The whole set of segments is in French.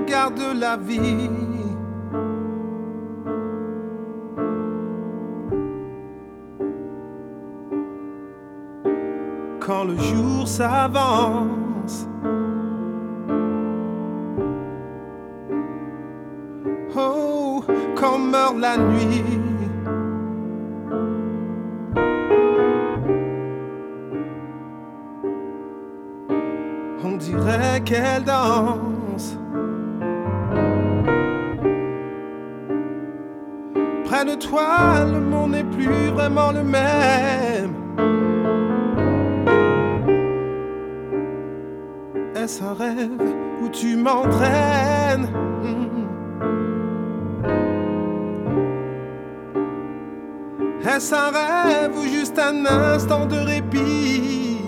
regarde la vie. Quand le jour s'avance, oh, quand meurt la nuit, on dirait qu'elle danse. Près de toi, le monde n'est plus vraiment le même. Est-ce un rêve où tu m'entraînes? Est-ce un rêve ou juste un instant de répit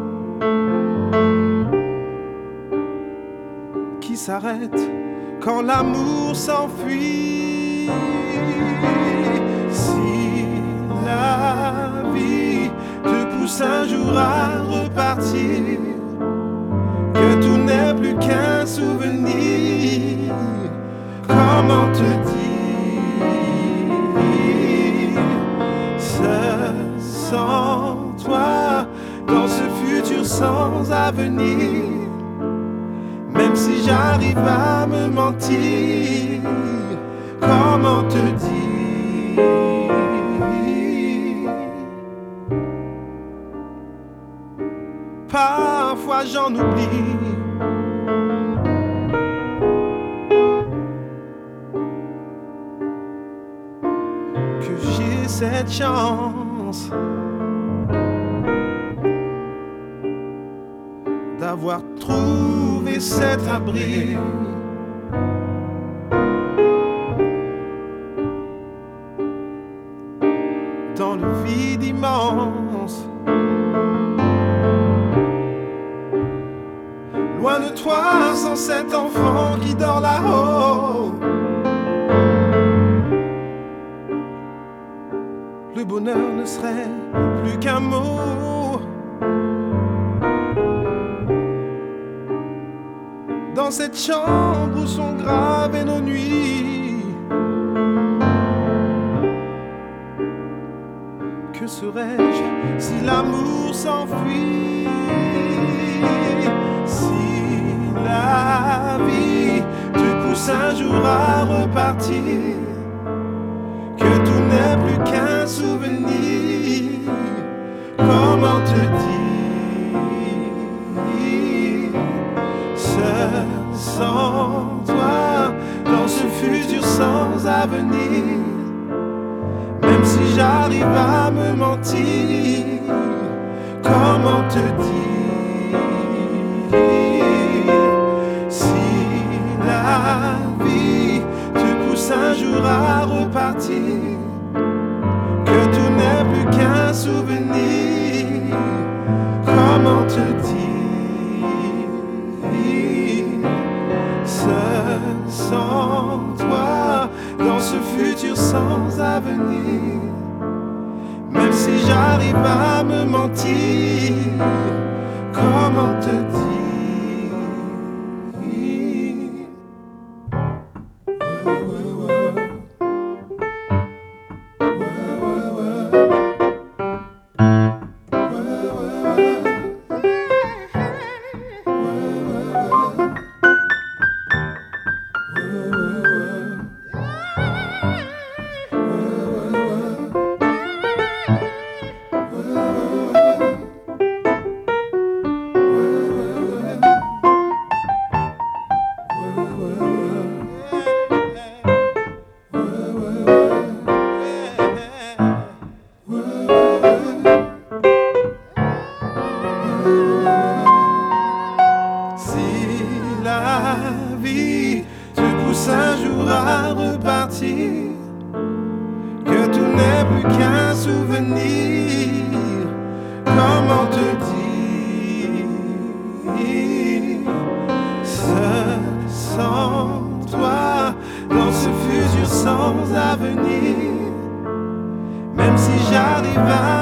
qui s'arrête quand l'amour s'enfuit? Si la vie te pousse un jour à repartir, que tout n'est plus qu'un souvenir, comment te dire? Sans toi, dans ce futur sans avenir, même si j'arrive à me mentir, comment te dire? Parfois j'en oublie que j'ai cette chance d'avoir trouvé cet abri dans le vide immense. Loin de toi, sans cet enfant qui dort là-haut, le bonheur ne serait plus qu'un mot. Dans cette chambre où sont gravées nos nuits, que serais-je si l'amour s'enfuit? Si la vie te pousse un jour à repartir, que tout n'est plus qu'un souvenir, comment te dire? Seul sans toi, dans ce futur sans avenir, même si j'arrive à me mentir, comment te dire? Si la vie te pousse un jour à repartir, que tout n'est plus qu'un souvenir, comment te dire? Seul sans toi, dans ce futur sans avenir, même si j'arrive à me mentir, comment te dire? Un jour à repartir, que tout n'est plus qu'un souvenir, comment te dire? Seul sans toi, dans ce futur sans avenir, même si j'arrive à